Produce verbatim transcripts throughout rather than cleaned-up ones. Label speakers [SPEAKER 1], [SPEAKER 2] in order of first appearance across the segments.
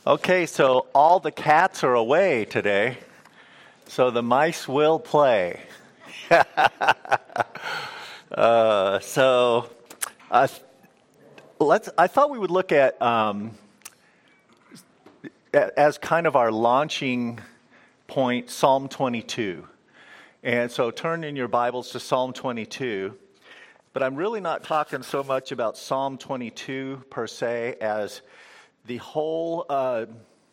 [SPEAKER 1] Okay, so all the cats are away today, so the mice will play. uh, so uh, let's. I thought we would look at um, as kind of our launching point, Psalm twenty-two. And so turn in your Bibles to Psalm twenty-two. But I'm really not talking so much about Psalm twenty-two per se as the whole uh,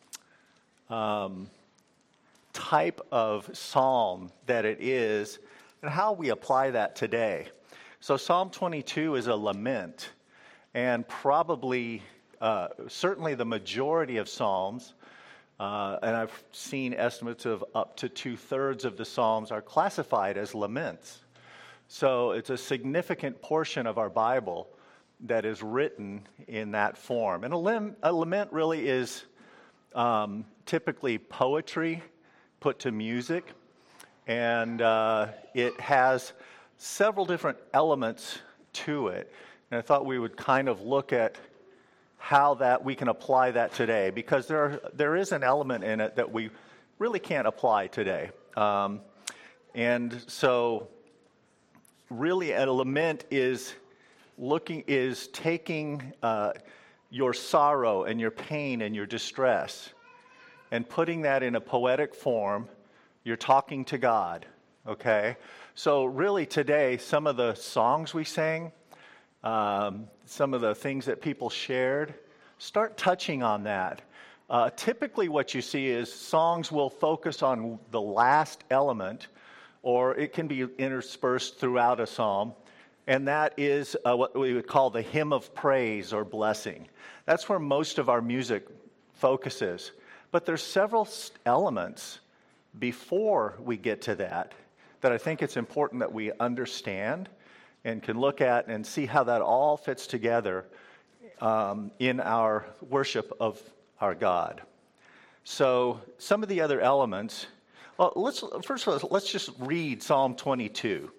[SPEAKER 1] um, type of psalm that it is and how we apply that today. So Psalm twenty-two is a lament, and probably, uh, certainly the majority of psalms, uh, and I've seen estimates of up to two-thirds of the psalms are classified as laments. So it's a significant portion of our Bible that is written in that form. And a, lim- a lament really is um, typically poetry put to music, and uh, it has several different elements to it. And I thought we would kind of look at how that we can apply that today, because there are, there is an element in it that we really can't apply today. Um, and so really a lament is looking is taking uh, your sorrow and your pain and your distress and putting that in a poetic form. You're talking to God, okay? So really today, some of the songs we sang, um, some of the things that people shared, start touching on that. Uh, typically what you see is songs will focus on the last element, or it can be interspersed throughout a psalm. And that is uh, what we would call the hymn of praise or blessing. That's where most of our music focuses. But there's several elements before we get to that that I think it's important that we understand and can look at and see how that all fits together um, in our worship of our God. So some of the other elements, well, let's first of all, let's just read Psalm twenty-two.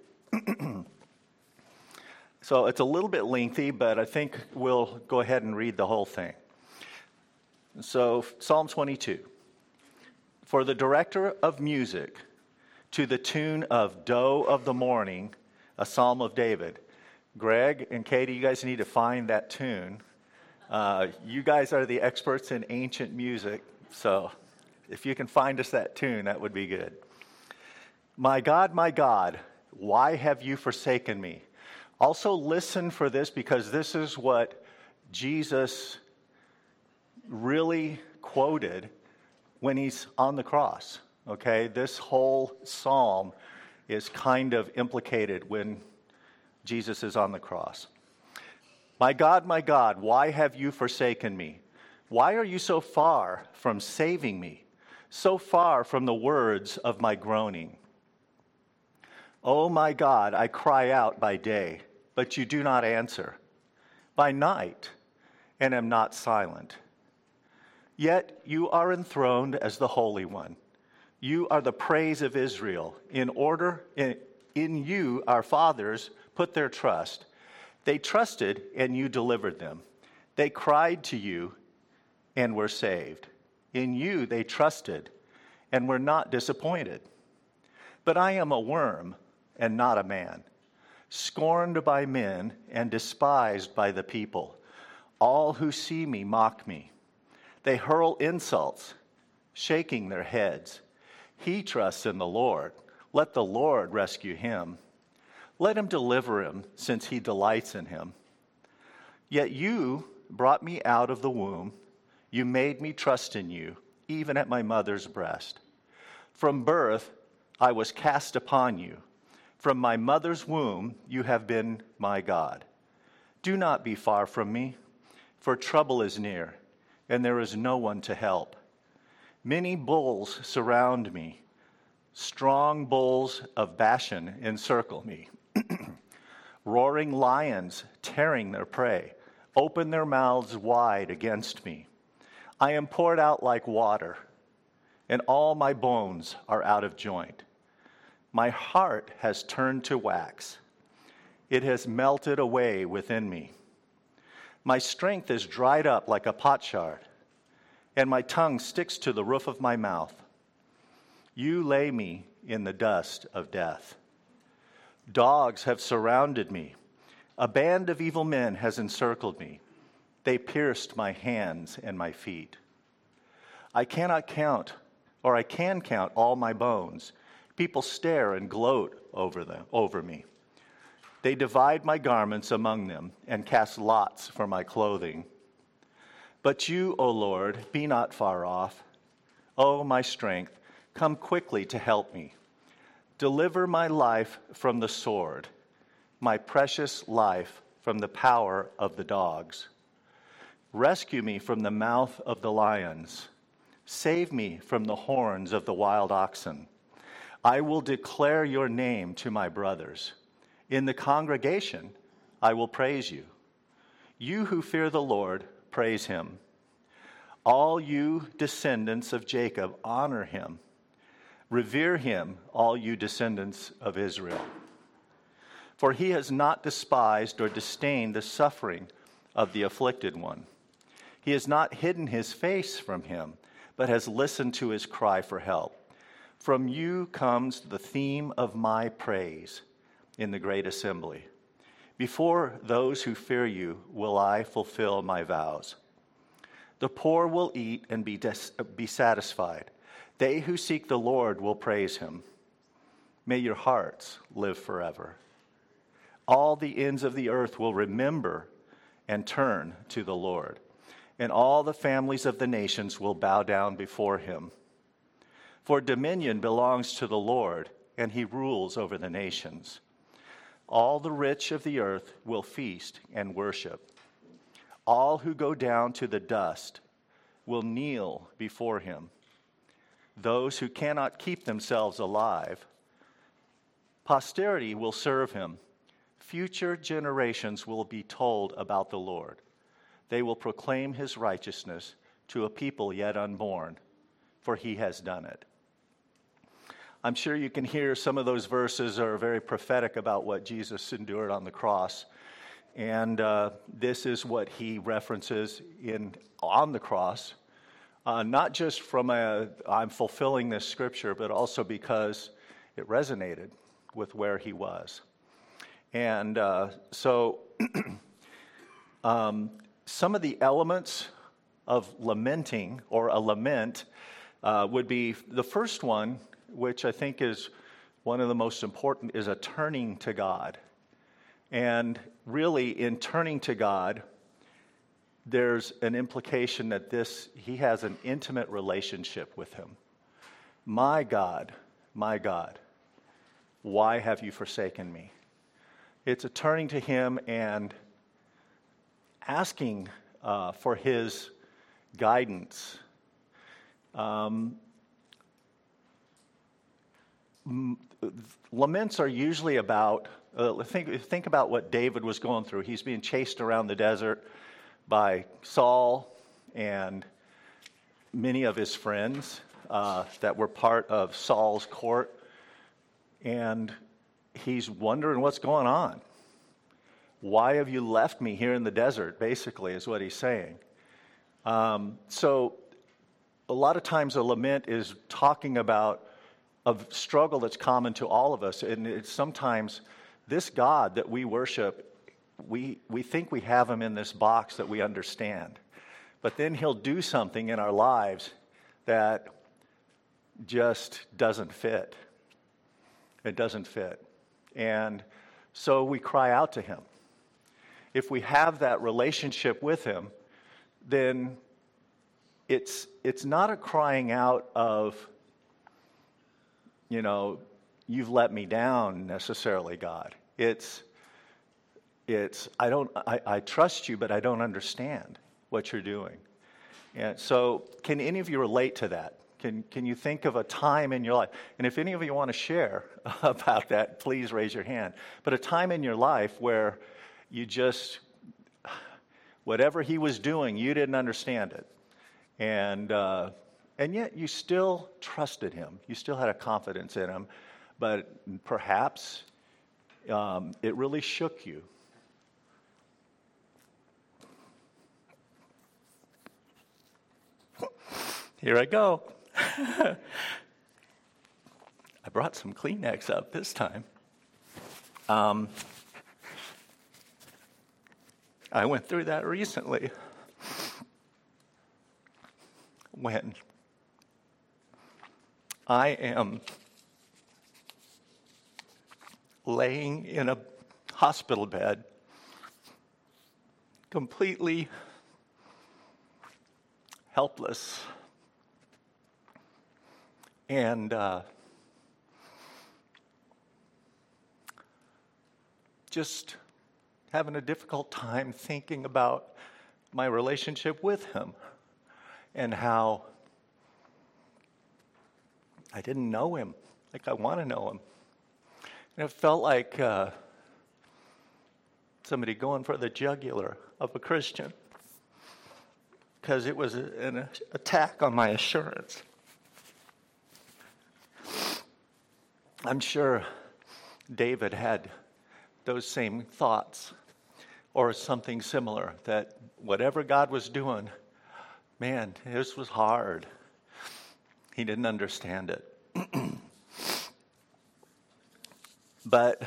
[SPEAKER 1] So it's a little bit lengthy, but I think we'll go ahead and read the whole thing. So Psalm twenty-two. For the director of music, to the tune of Doe of the Morning, a psalm of David. Greg and Katie, you guys need to find that tune. Uh, you guys are the experts in ancient music, so if you can find us that tune, that would be good. My God, my God, why have you forsaken me? Also listen for this, because this is what Jesus really quoted when he's on the cross, okay? This whole psalm is kind of implicated when Jesus is on the cross. My God, my God, why have you forsaken me? Why are you so far from saving me, so far from the words of my groaning? Oh my God, I cry out by day, but you do not answer, by night, and am not silent. Yet you are enthroned as the Holy One. You are the praise of Israel. In order, in, in you our fathers put their trust. They trusted, and you delivered them. They cried to you, and were saved. In you they trusted, and were not disappointed. But I am a worm, and not a man, scorned by men and despised by the people. All who see me mock me. They hurl insults, shaking their heads. He trusts in the Lord. Let the Lord rescue him. Let him deliver him, since he delights in him. Yet you brought me out of the womb. You made me trust in you, even at my mother's breast. From birth I was cast upon you. From my mother's womb, you have been my God. Do not be far from me, for trouble is near, and there is no one to help. Many bulls surround me. Strong bulls of Bashan encircle me. Roaring lions, tearing their prey, open their mouths wide against me. I am poured out like water, and all my bones are out of joint. My heart has turned to wax. It has melted away within me. My strength is dried up like a potsherd, and my tongue sticks to the roof of my mouth. You lay me in the dust of death. Dogs have surrounded me. A band of evil men has encircled me. They pierced my hands and my feet. I cannot count, or I can count all my bones. People stare and gloat over them, over me. They divide my garments among them and cast lots for my clothing. But you, O Lord, be not far off. O my strength, come quickly to help me. Deliver my life from the sword, my precious life from the power of the dogs. Rescue me from the mouth of the lions. Save me from the horns of the wild oxen. I will declare your name to my brothers. In the congregation, I will praise you. You who fear the Lord, praise him. All you descendants of Jacob, honor him. Revere him, all you descendants of Israel. For he has not despised or disdained the suffering of the afflicted one. He has not hidden his face from him, but has listened to his cry for help. From you comes the theme of my praise in the great assembly. Before those who fear you will I fulfill my vows. The poor will eat and be, dis- be satisfied. They who seek the Lord will praise him. May your hearts live forever. All the ends of the earth will remember and turn to the Lord, and all the families of the nations will bow down before him. For dominion belongs to the Lord, and he rules over the nations. All the rich of the earth will feast and worship. All who go down to the dust will kneel before him. Those who cannot keep themselves alive, posterity will serve him. Future generations will be told about the Lord. They will proclaim his righteousness to a people yet unborn, for he has done it. I'm sure you can hear some of those verses are very prophetic about what Jesus endured on the cross. And uh, this is what he references in on the cross, uh, not just from a, I'm fulfilling this scripture, but also because it resonated with where he was. And uh, so um, some of the elements of lamenting, or a lament, uh, would be the first one, which I think is one of the most important, is a turning to God. And really, in turning to God, there's an implication that this he has an intimate relationship with him. My God, my God, why have you forsaken me? It's a turning to him and asking uh, for his guidance. Um, laments are usually about, uh, think, think about what David was going through. He's being chased around the desert by Saul and many of his friends uh, that were part of Saul's court. And he's wondering what's going on. Why have you left me here in the desert, basically, is what he's saying. Um, so a lot of times a lament is talking about a struggle that's common to all of us. And it's sometimes this God that we worship, we, we think we have him in this box that we understand. But then he'll do something in our lives that just doesn't fit. It doesn't fit. And so we cry out to him. If we have that relationship with him, then it's it's not a crying out of, you know, you've let me down necessarily, God. It's it's I don't I, I trust you, but I don't understand what you're doing. And so can any of you relate to that? Can can you think of a time in your life? And if any of you want to share about that, please raise your hand. But a time in your life where you just, whatever he was doing, you didn't understand it. And uh, and yet you still trusted him. You still had a confidence in him. But perhaps um, it really shook you. Here I go. I brought some Kleenex up this time. Um, I went through that recently when I am laying in a hospital bed, completely helpless, and uh, just having a difficult time thinking about my relationship with him and how I didn't know him like I want to know him. And it felt like uh, somebody going for the jugular of a Christian, because it was a, an attack on my assurance. I'm sure David had those same thoughts or something similar, that whatever God was doing, man, this was hard. He didn't understand it. But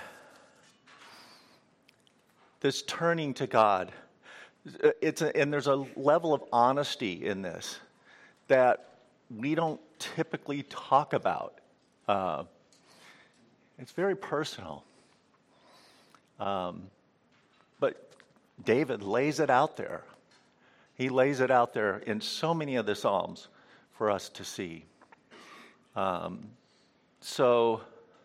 [SPEAKER 1] this turning to God, it's a, and there's a level of honesty in this that we don't typically talk about. Uh, it's very personal. Um, but David lays it out there. He lays it out there in so many of the Psalms for us to see. Um, so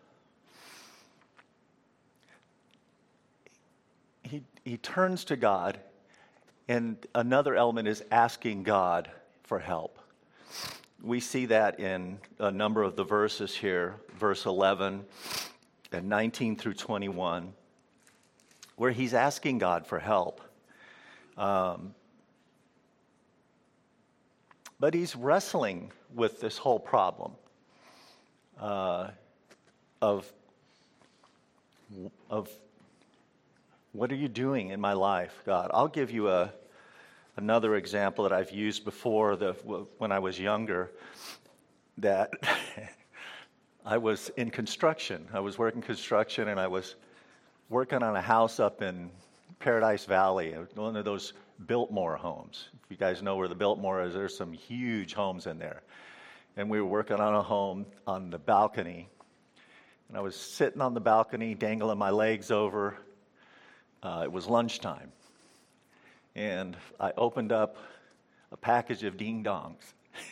[SPEAKER 1] he he turns to God, and another element is asking God for help. We see that in a number of the verses here, verse eleven and nineteen through twenty-one, where he's asking God for help. Um, but he's wrestling with this whole problem uh, of, of what are you doing in my life, God? I'll give you a another example that I've used before the, when I was younger, that I was in construction. I was working construction, and I was working on a house up in Paradise Valley, one of those Biltmore homes. If you guys know where the Biltmore is, there's some huge homes in there. And we were working on a home on the balcony. And I was sitting on the balcony, dangling my legs over. Uh, it was lunchtime. And I opened up a package of ding-dongs.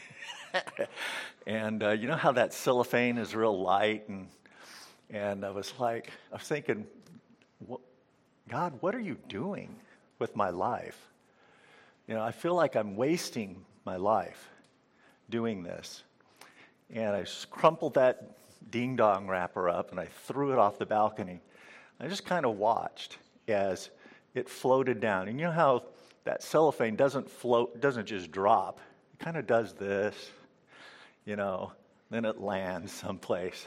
[SPEAKER 1] And uh, you know how that cellophane is real light? And and I was like, I was thinking, God, what are you doing with my life? You know, I feel like I'm wasting my life doing this. And I crumpled that ding-dong wrapper up, and I threw it off the balcony. I just kind of watched as it floated down. And you know how that cellophane doesn't float, doesn't just drop. It kind of does this, you know, then it lands someplace.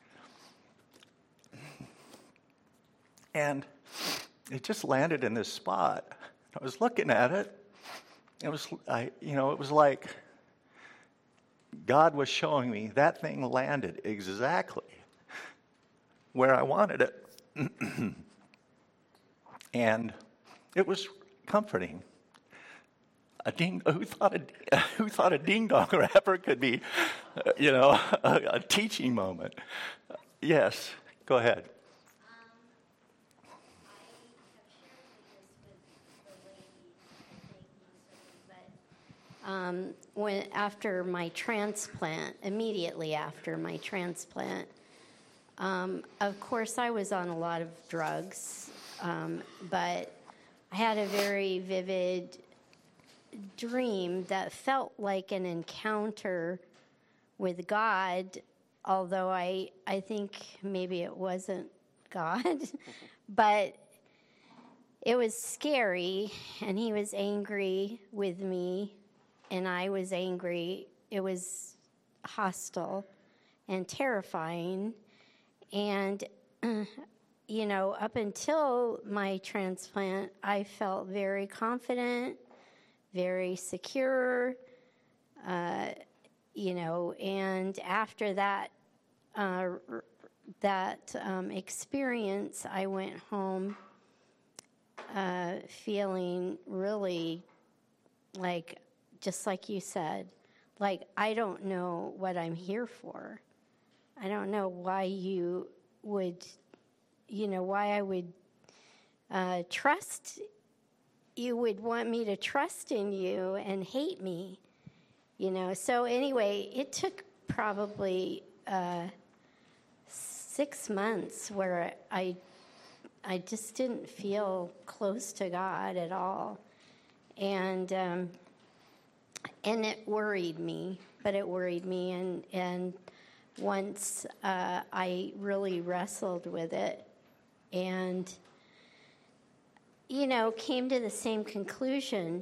[SPEAKER 1] And it just landed in this spot. I was looking at it. It was, I, you know, it was like God was showing me that thing landed exactly where I wanted it. And it was comforting. A ding, who thought a, who thought a ding-dong wrapper could be, uh, you know, a, a teaching moment? Uh, yes, go ahead.
[SPEAKER 2] Um, when after my transplant, immediately after my transplant, um, of course I was on a lot of drugs, um, but I had a very vivid dream that felt like an encounter with God, although I I think maybe it wasn't God, but it was scary, and he was angry with me, and I was angry. It was hostile and terrifying. And, uh, you know, up until my transplant, I felt very confident, very secure. Uh, you know, and after that, uh, that um, experience, I went home uh, feeling really like, just like you said, like, I don't know what I'm here for. I don't know why you would, you know, why I would uh, trust, you would want me to trust in you and hate me, you know. So anyway, it took probably uh, six months where I, I just didn't feel close to God at all. And um, and it worried me, but it worried me. And, and once uh, I really wrestled with it and, you know, came to the same conclusion,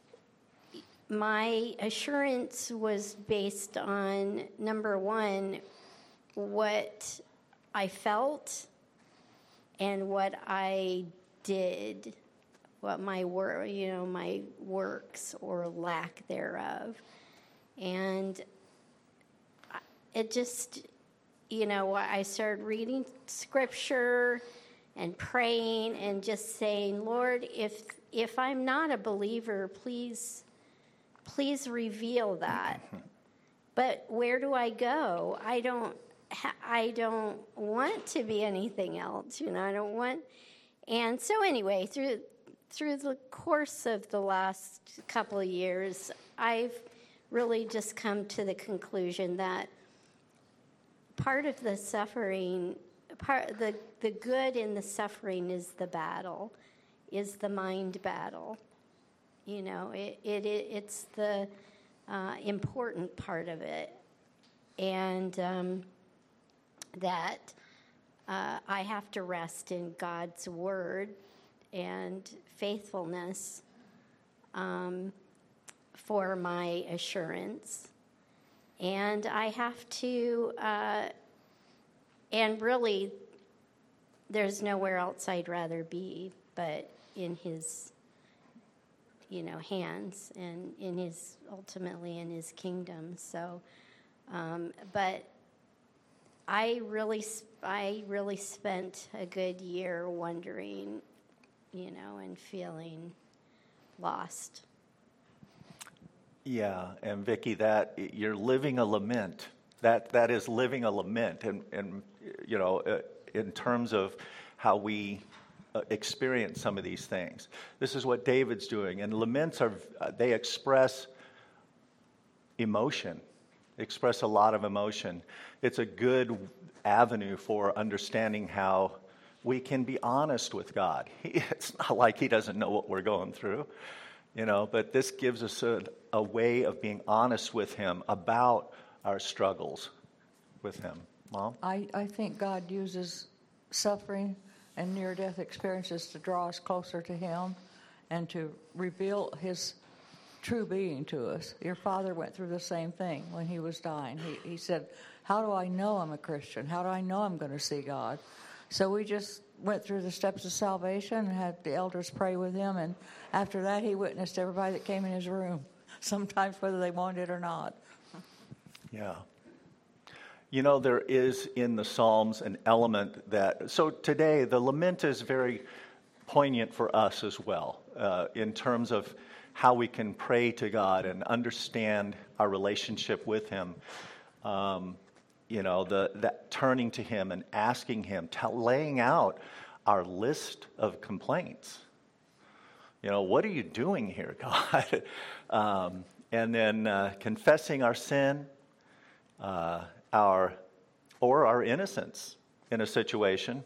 [SPEAKER 2] my assurance was based on, number one, what I felt and what I did. What my work, you know, my works or lack thereof. And it just, you know, I started reading scripture and praying and just saying, Lord, if if I'm not a believer, please, please reveal that. But where do I go? I don't, I don't want to be anything else, you know, I don't want. And so anyway, through Through the course of the last couple of years, I've really just come to the conclusion that part of the suffering, part the the good in the suffering is the battle, is the mind battle. You know, it, it, it it's the uh, important part of it, and um, that uh, I have to rest in God's word and faithfulness um, for my assurance. And I have to, uh, and really, there's nowhere else I'd rather be but in his, you know, hands and in his, ultimately in his kingdom. So, um, but I really, I really spent a good year wondering, you know, and feeling lost.
[SPEAKER 1] Yeah, and Vicki, that you're living a lament. That that is living a lament, and and you know, uh, in terms of how we uh, experience some of these things. This is what David's doing, and laments are uh, they express emotion, express a lot of emotion. It's a good avenue for understanding how we can be honest with God. He, it's not like he doesn't know what we're going through, you know, but this gives us a, a way of being honest with him about our struggles with him. Mom?
[SPEAKER 3] I, I think God uses suffering and near-death experiences to draw us closer to him and to reveal his true being to us. Your father went through the same thing when he was dying. He, he said, how do I know I'm a Christian? How do I know I'm going to see God? So we just went through the steps of salvation and had the elders pray with him. And after that, he witnessed everybody that came in his room, sometimes whether they wanted it or not.
[SPEAKER 1] Yeah. You know, there is in the Psalms an element that, so today the lament is very poignant for us as well, uh, in terms of how we can pray to God and understand our relationship with him. Um, You know, the that turning to him and asking him, t- laying out our list of complaints. You know, what are you doing here, God? um, and then uh, confessing our sin, uh, our or our innocence in a situation,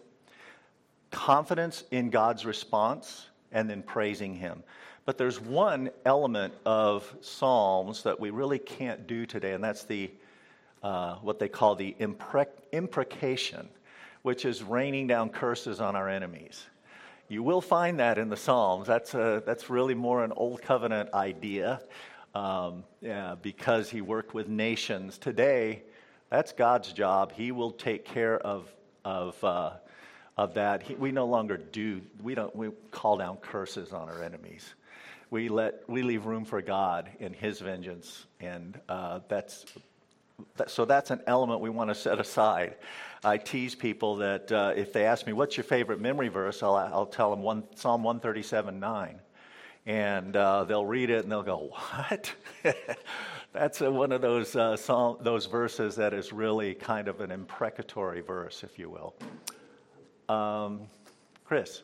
[SPEAKER 1] confidence in God's response, and then praising him. But there's one element of Psalms that we really can't do today, and that's the Uh, what they call the imprec- imprecation, which is raining down curses on our enemies. You will find that in the Psalms. That's a, that's really more an Old Covenant idea, um, yeah, because he worked with nations. Today, that's God's job. He will take care of of uh, of that. He, we no longer do. We don't. We call down curses on our enemies. We let we leave room for God in His vengeance, and uh, that's That- So that's an element we want to set aside. I tease people that uh, if they ask me, what's your favorite memory verse, I'll, I'll tell them one, Psalm one thirty-seven nine. And uh, they'll read it and they'll go, what? That's a, one of those, uh, psalm, those verses that is really kind of an imprecatory verse, if you will. Um, Chris?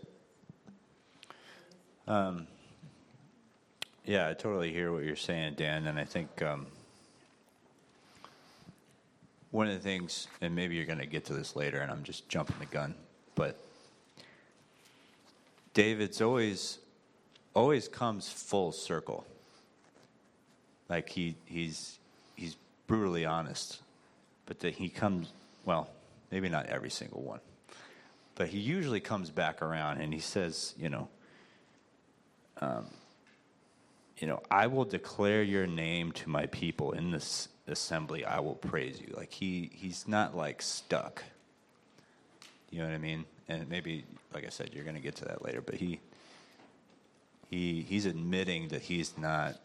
[SPEAKER 4] Um, yeah, I totally hear what you're saying, Dan, and I think um, one of the things, and maybe you're going to get to this later, and I'm just jumping the gun, but David's always always comes full circle. Like he he's he's brutally honest, but that he comes, well, maybe not every single one, but he usually comes back around and he says, you know, um, you know, I will declare your name to my people in this assembly. I will praise you. Like he he's not like stuck. You know what I mean? And maybe, like I said, you're going to get to that later, but he he he's admitting that he's not.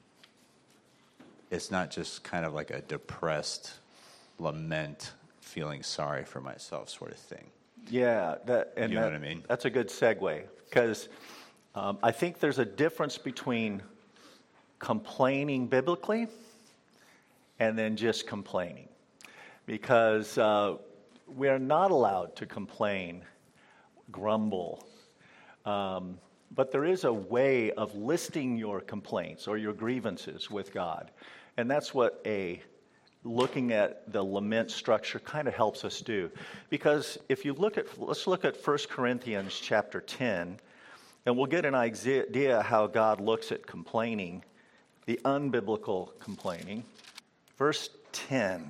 [SPEAKER 4] It's not just kind of like a depressed lament, feeling sorry for myself sort of thing.
[SPEAKER 1] Yeah, that, and
[SPEAKER 4] You know
[SPEAKER 1] that-
[SPEAKER 4] what I mean?
[SPEAKER 1] That's a good segue, because um, I think there's a difference between complaining biblically and then just complaining. Because uh, we are not allowed to complain, grumble, um, but there is a way of listing your complaints or your grievances with God. And that's what a looking at the lament structure kind of helps us do. Because if you look at, let's look at First Corinthians chapter ten, and we'll get an idea how God looks at complaining, the unbiblical complaining. Verse ten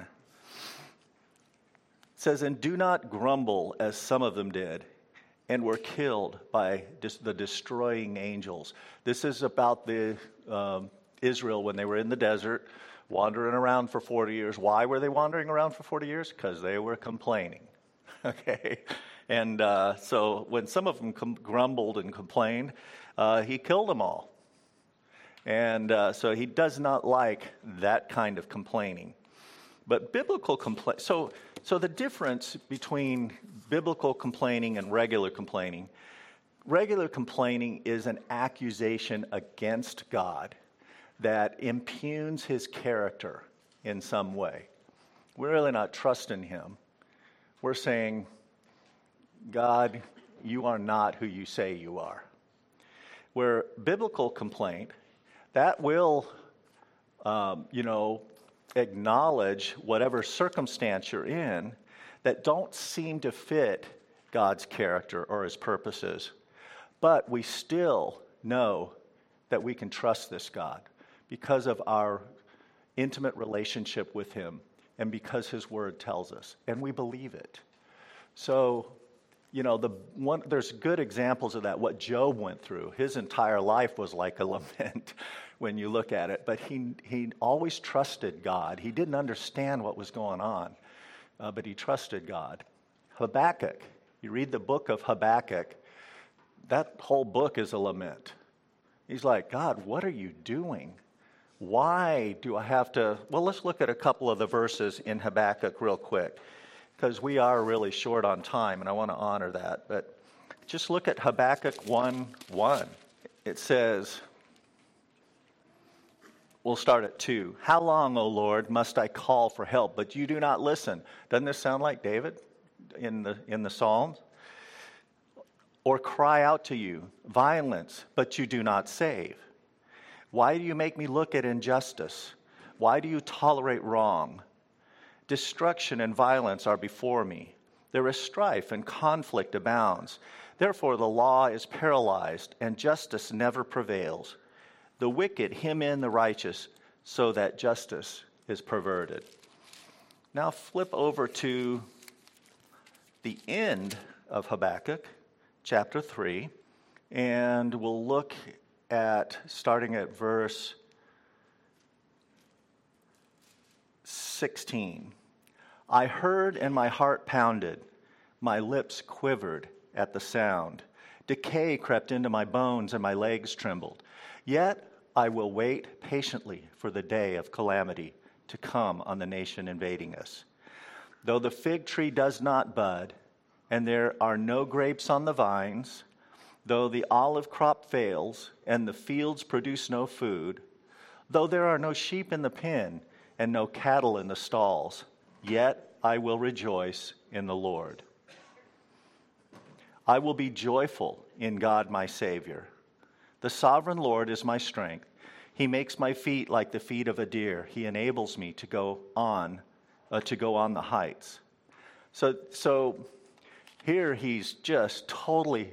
[SPEAKER 1] says, "And do not grumble as some of them did, and were killed by dis- the destroying angels." This is about the um, Israel when they were in the desert, wandering around for forty years. Why were they wandering around for forty years? Because they were complaining. Okay? And uh, so when some of them com- grumbled and complained, uh, he killed them all. And uh, so he does not like that kind of complaining. But biblical complaint, so so the difference between biblical complaining and regular complaining, regular complaining is an accusation against God that impugns his character in some way. We're really not trusting him. We're saying, God, you are not who you say you are. Where biblical complaint, that will, um, you know, acknowledge whatever circumstance you're in that don't seem to fit God's character or his purposes. But we still know that we can trust this God because of our intimate relationship with him and because his word tells us, and we believe it. So, you know, the one there's good examples of that. What Job went through, his entire life was like a lament when you look at it. But he he always trusted God. He didn't understand what was going on, uh, but he trusted God. Habakkuk, you read the book of Habakkuk, that whole book is a lament. He's like, God, what are you doing? Why do I have to? Well, let's look at a couple of the verses in Habakkuk real quick, because we are really short on time, and I want to honor that. But just look at Habakkuk one one. It says, we'll start at two. "How long, O Lord, must I call for help, but you do not listen?" Doesn't this sound like David in the in the Psalms? "Or cry out to you, violence, but you do not save? Why do you make me look at injustice? Why do you tolerate wrong? Destruction and violence are before me. There is strife and conflict abounds. Therefore the law is paralyzed and justice never prevails. The wicked hem in the righteous so that justice is perverted." Now flip over to the end of Habakkuk, chapter three, and we'll look at, starting at verse sixteen. "I heard and my heart pounded. My lips quivered at the sound. Decay crept into my bones and my legs trembled. Yet I will wait patiently for the day of calamity to come on the nation invading us. Though the fig tree does not bud, and there are no grapes on the vines, though the olive crop fails, and the fields produce no food, though there are no sheep in the pen, and no cattle in the stalls, yet I will rejoice in the Lord. I will be joyful in God my Savior. The sovereign Lord is my strength. He makes my feet like the feet of a deer. He enables me to go on, uh, to go on the heights. So, so here he's just totally,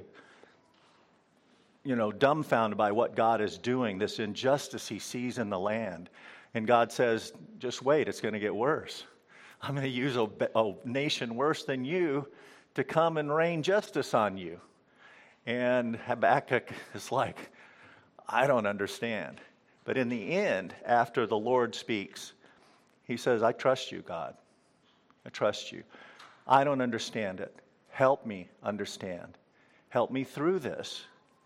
[SPEAKER 1] you know, dumbfounded by what God is doing, this injustice he sees in the land. And God says, just wait, it's going to get worse. I'm going to use a, a nation worse than you to come and rain justice on you. And Habakkuk is like, I don't understand. But in the end, after the Lord speaks, he says, I trust you, God. I trust you. I don't understand it. Help me understand. Help me through this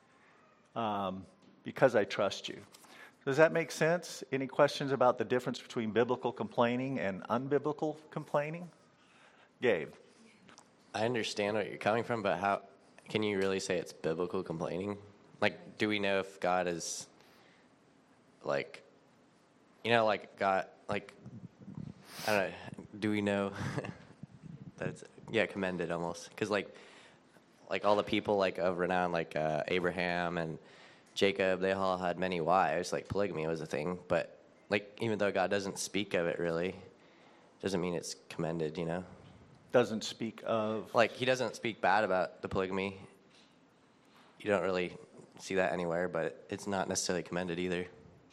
[SPEAKER 1] um, because I trust you. Does that make sense? Any questions about the difference between biblical complaining and unbiblical complaining? Gabe.
[SPEAKER 5] I understand what you're coming from, but how can you really say it's biblical complaining? Like, do we know if God is, like, you know, like God, like, I don't know, do we know that it's, yeah, commended almost? Because, like, like all the people, like, of renown, like uh, Abraham and Jacob, they all had many wives. Like, polygamy was a thing. But, like, even though God doesn't speak of it really, doesn't mean it's commended, you know?
[SPEAKER 1] Doesn't speak of...
[SPEAKER 5] Like, he doesn't speak bad about the polygamy. You don't really see that anywhere, but it's not necessarily commended either.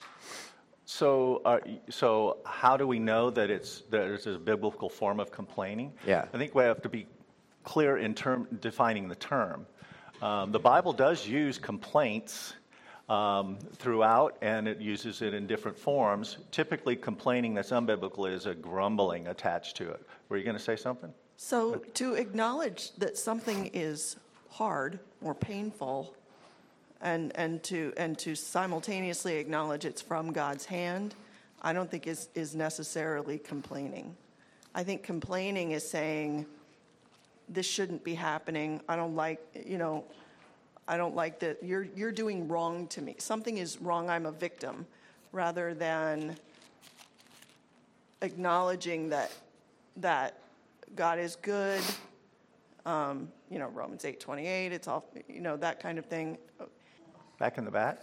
[SPEAKER 1] So, uh, so how do we know that it's that it's a biblical form of complaining?
[SPEAKER 5] Yeah.
[SPEAKER 1] I think we have to be clear in term defining the term. Um, the Bible does use complaints um, throughout, and it uses it in different forms. Typically, complaining that's unbiblical is a grumbling attached to it. Were you going to say something?
[SPEAKER 6] So to acknowledge that something is hard or painful, and and to and to simultaneously acknowledge it's from God's hand, I don't think is is necessarily complaining. I think complaining is saying, this shouldn't be happening. I don't like, you know, I don't like that you're you're doing wrong to me. Something is wrong, I'm a victim, rather than acknowledging that that God is good. Um, you know, Romans eight twenty-eight, it's all, you know, that kind of thing.
[SPEAKER 1] Back in the back?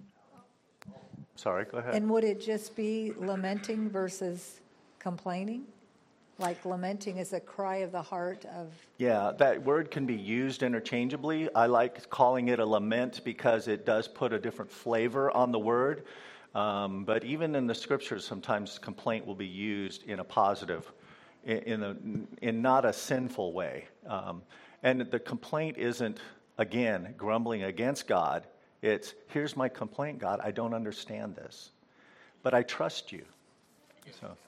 [SPEAKER 1] Sorry, go ahead.
[SPEAKER 7] And would it just be lamenting versus complaining? Like lamenting is a cry of the heart of...
[SPEAKER 1] Yeah, that word can be used interchangeably. I like calling it a lament because it does put a different flavor on the word. Um, but even in the scriptures, sometimes complaint will be used in a positive, in, in, a, in not a sinful way. Um, and the complaint isn't, again, grumbling against God. It's, here's my complaint, God, I don't understand this, but I trust you. So...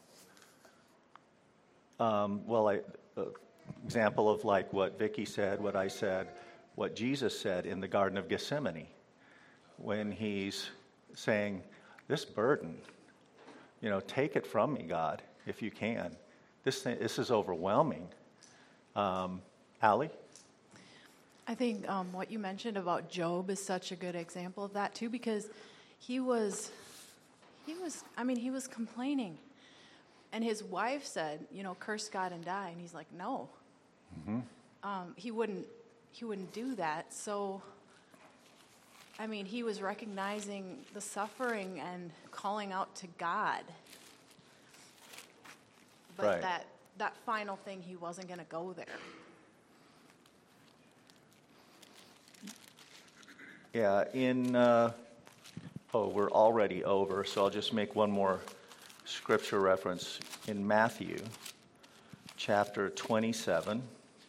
[SPEAKER 1] Um, well, I, uh, example of like what Vicki said, what I said, what Jesus said in the Garden of Gethsemane, when he's saying, this burden, you know, take it from me, God, if you can. This thing, this is overwhelming. Um, Allie?
[SPEAKER 8] I think um, what you mentioned about Job is such a good example of that too, because he was, he was, I mean, he was complaining. And his wife said, you know, curse God and die. And he's like, no. Mm-hmm. Um, he wouldn't he wouldn't do that. So, I mean, he was recognizing the suffering and calling out to God. But
[SPEAKER 1] right.
[SPEAKER 8] that, that final thing, he wasn't going to go there.
[SPEAKER 1] Yeah, in, uh, oh, we're already over, so I'll just make one more scripture reference in Matthew chapter twenty-seven.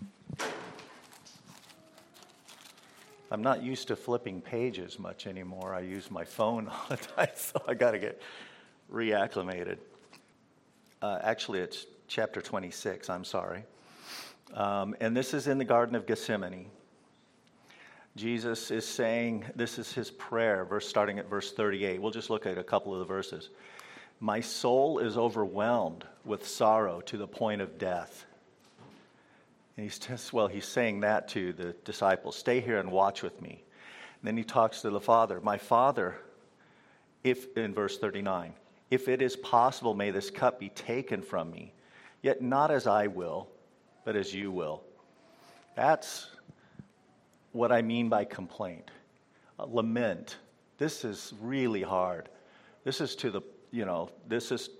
[SPEAKER 1] I'm not used to flipping pages much anymore. I use my phone all the time, so I got to get reacclimated. Uh, actually, it's chapter twenty-six, I'm sorry. Um, and this is in the Garden of Gethsemane. Jesus is saying, this is his prayer, verse starting at verse thirty-eight. We'll just look at a couple of the verses. My soul is overwhelmed with sorrow to the point of death. And he's just, well, he's saying that to the disciples. Stay here and watch with me. And then he talks to the Father. My Father, if in verse thirty-nine, if it is possible, may this cup be taken from me. Yet not as I will, but as you will. That's what I mean by complaint. Uh, lament. This is really hard. This is to the, you know, this is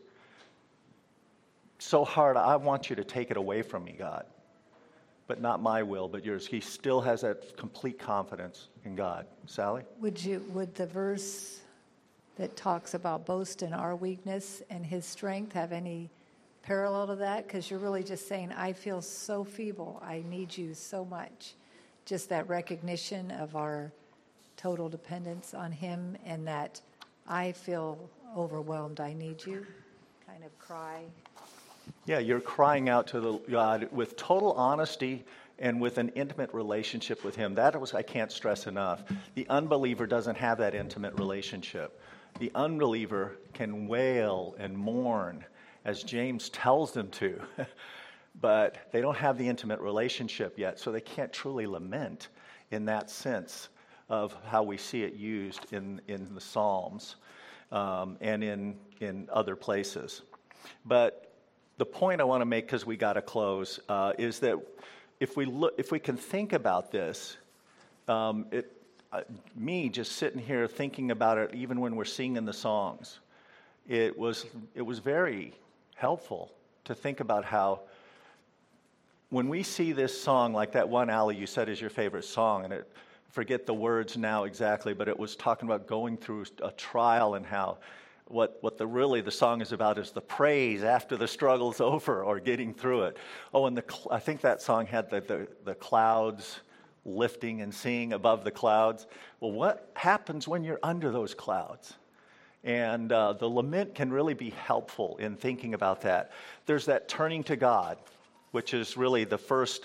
[SPEAKER 1] so hard. I want you to take it away from me, God. But not my will, but yours. He still has that complete confidence in God. Sally?
[SPEAKER 7] Would you would the verse that talks about boast in our weakness and his strength have any parallel to that? Because you're really just saying, I feel so feeble. I need you so much. Just that recognition of our total dependence on him, and that I feel overwhelmed. I need you kind of cry.
[SPEAKER 1] Yeah, you're crying out to the God with total honesty and with an intimate relationship with him. That was, I can't stress enough. The unbeliever doesn't have that intimate relationship. The unbeliever can wail and mourn, as James tells them to, but they don't have the intimate relationship yet, so they can't truly lament in that sense of how we see it used in, in the Psalms um, and in, in other places. But the point I want to make, because we got to close, uh, is that if we look, if we can think about this, um, it, uh, me just sitting here thinking about it, even when we're singing the songs, it was it was very helpful to think about how when we see this song, like that one, Allie, you said is your favorite song, and it, forget the words now exactly, but it was talking about going through a trial and how What what the really the song is about is the praise after the struggle's over or getting through it. Oh, and the I think that song had the, the, the clouds lifting and seeing above the clouds. Well, what happens when you're under those clouds? And uh, the lament can really be helpful in thinking about that. There's that turning to God, which is really the first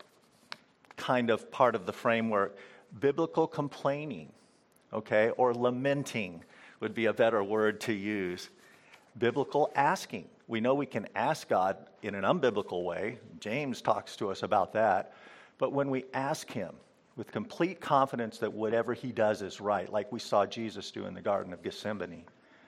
[SPEAKER 1] kind of part of the framework. Biblical complaining, okay, or lamenting would be a better word to use. Biblical asking. We know we can ask God in an unbiblical way. James talks to us about that. But when we ask him with complete confidence that whatever he does is right, like we saw Jesus do in the Garden of Gethsemane,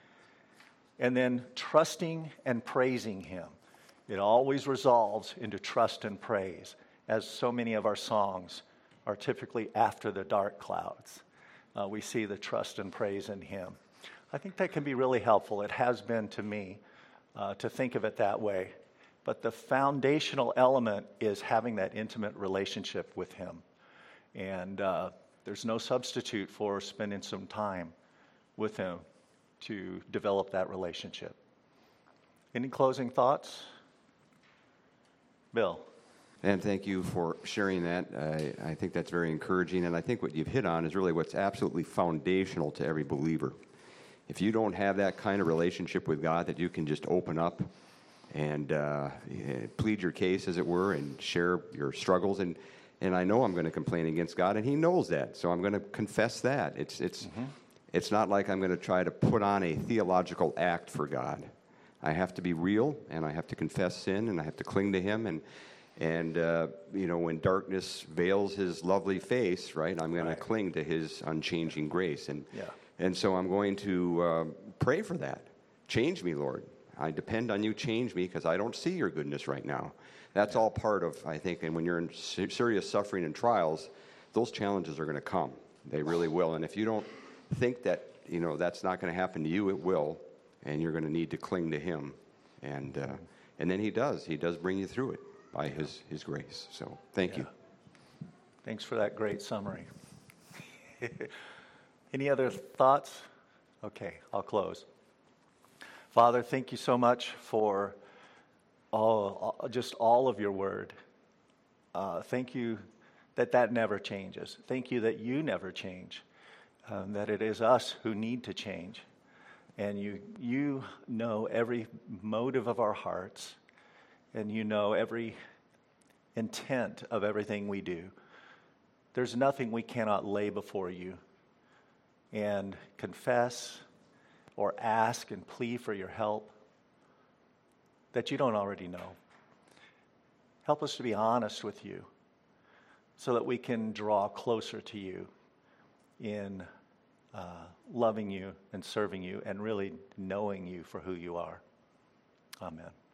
[SPEAKER 1] and then trusting and praising him, it always resolves into trust and praise, as so many of our songs are typically after the dark clouds. Uh, we see the trust and praise in him. I think that can be really helpful. It has been to me uh, to think of it that way. But the foundational element is having that intimate relationship with him. And uh, there's no substitute for spending some time with him to develop that relationship. Any closing thoughts? Bill.
[SPEAKER 9] And thank you for sharing that. I, I think that's very encouraging. And I think what you've hit on is really what's absolutely foundational to every believer. If you don't have that kind of relationship with God that you can just open up and uh, plead your case, as it were, and share your struggles, and and I know I'm going to complain against God, and he knows that, so I'm going to confess that. It's it's mm-hmm. It's not like I'm going to try to put on a theological act for God. I have to be real, and I have to confess sin, and I have to cling to him, and and uh, you know, when darkness veils his lovely face, right, I'm going right. to cling to his unchanging grace, and
[SPEAKER 1] yeah.
[SPEAKER 9] And so I'm going to uh, pray for that. Change me, Lord. I depend on you. Change me, because I don't see your goodness right now. That's all part of, I think, and when you're in serious suffering and trials, those challenges are going to come. They really will. And if you don't think that, you know, that's not going to happen to you, it will. And you're going to need to cling to him. And uh, and then he does. He does bring you through it by his, his grace. So thank yeah. you.
[SPEAKER 1] Thanks for that great summary. Any other thoughts? Okay, I'll close. Father, thank you so much for all, all just all of your word. Uh, thank you that that never changes. Thank you that you never change, um, that it is us who need to change. And you, you know every motive of our hearts, and you know every intent of everything we do. There's nothing we cannot lay before you and confess or ask and plead for your help that you don't already know. Help us to be honest with you so that we can draw closer to you in uh, loving you and serving you and really knowing you for who you are. Amen.